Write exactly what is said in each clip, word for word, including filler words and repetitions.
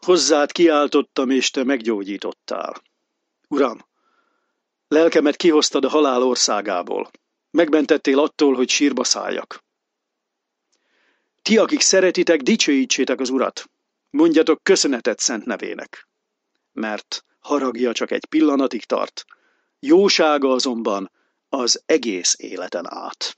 Hozzád kiáltottam, és te meggyógyítottál. Uram, lelkemet kihoztad a halál országából. Megmentettél attól, hogy sírba szálljak. Ti, akik szeretitek, dicsőítsétek az Urat. Mondjatok köszönetet szent nevének. Mert haragja csak egy pillanatig tart, jósága azonban az egész életen át.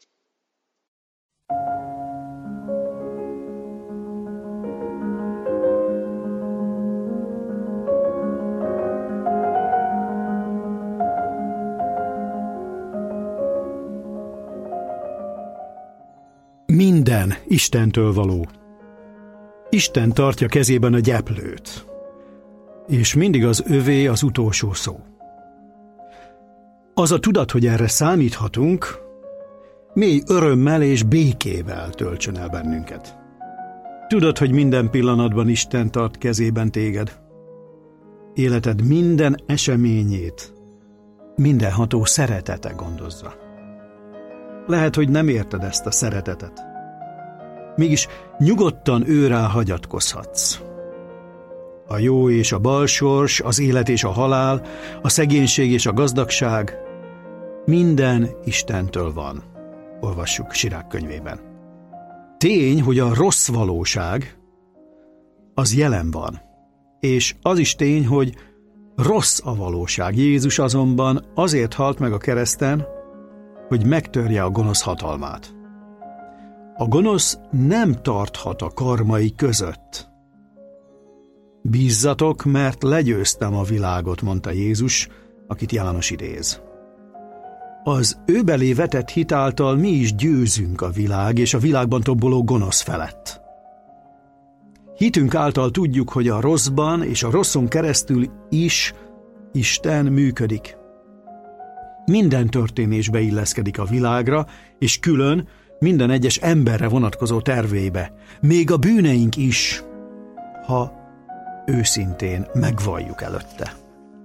Minden Istentől való. Isten tartja kezében a gyeplőt, és mindig az övé az utolsó szó. Az a tudat, hogy erre számíthatunk, mély örömmel és békével töltsön el bennünket. Tudod, hogy minden pillanatban Isten tart kezében téged. Életed minden eseményét mindenható szeretete gondozza. Lehet, hogy nem érted ezt a szeretetet. Mégis nyugodtan őrá hagyatkozhatsz. A jó és a bal sors, az élet és a halál, a szegénység és a gazdagság, minden Istentől van, olvassuk Sirák könyvében. Tény, hogy a rossz valóság az jelen van, és az is tény, hogy rossz a valóság. Jézus azonban azért halt meg a kereszten, hogy megtörje a gonosz hatalmát. A gonosz nem tarthat a karmai között. Bízzatok, mert legyőztem a világot, mondta Jézus, akit János idéz. Az ő belé vetett hit által mi is győzünk a világ és a világban tomboló gonosz felett. Hitünk által tudjuk, hogy a rosszban és a rosszon keresztül is Isten működik. Minden történésbe illeszkedik a világra, és külön minden egyes emberre vonatkozó tervébe, még a bűneink is, ha őszintén megvalljuk előtte.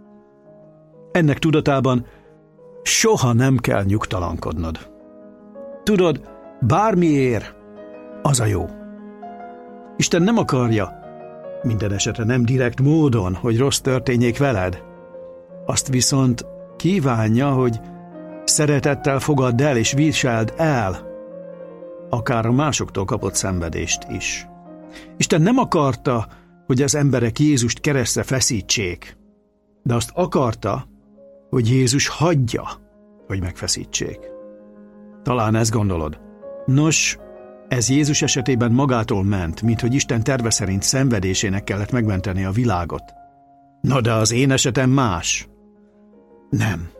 Ennek tudatában soha nem kell nyugtalankodnod. Tudod, bármiért, az a jó. Isten nem akarja, minden esetre nem direkt módon, hogy rossz történjék veled. Azt viszont kívánja, hogy szeretettel fogadd el és viseld el, akár a másoktól kapott szenvedést is. Isten nem akarta, hogy az emberek Jézust keresztre feszítsék, de azt akarta, hogy Jézus hagyja, hogy megfeszítsék. Talán ezt gondolod. Nos, ez Jézus esetében magától ment, mint hogy Isten terve szerint szenvedésének kellett megmenteni a világot. Na de az én esetem más. Nem.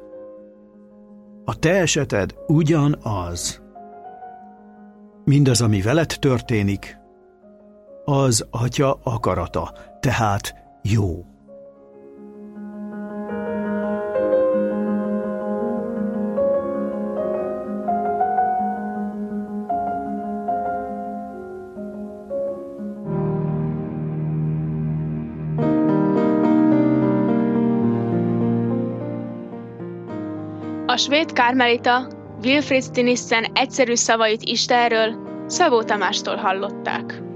A te eseted ugyanaz. Mindaz, ami veled történik, az Atya akarata, tehát jó. A svéd kármelita Wilfrid Stinissen egyszerű szavait Istenről Szabó Tamástól hallották.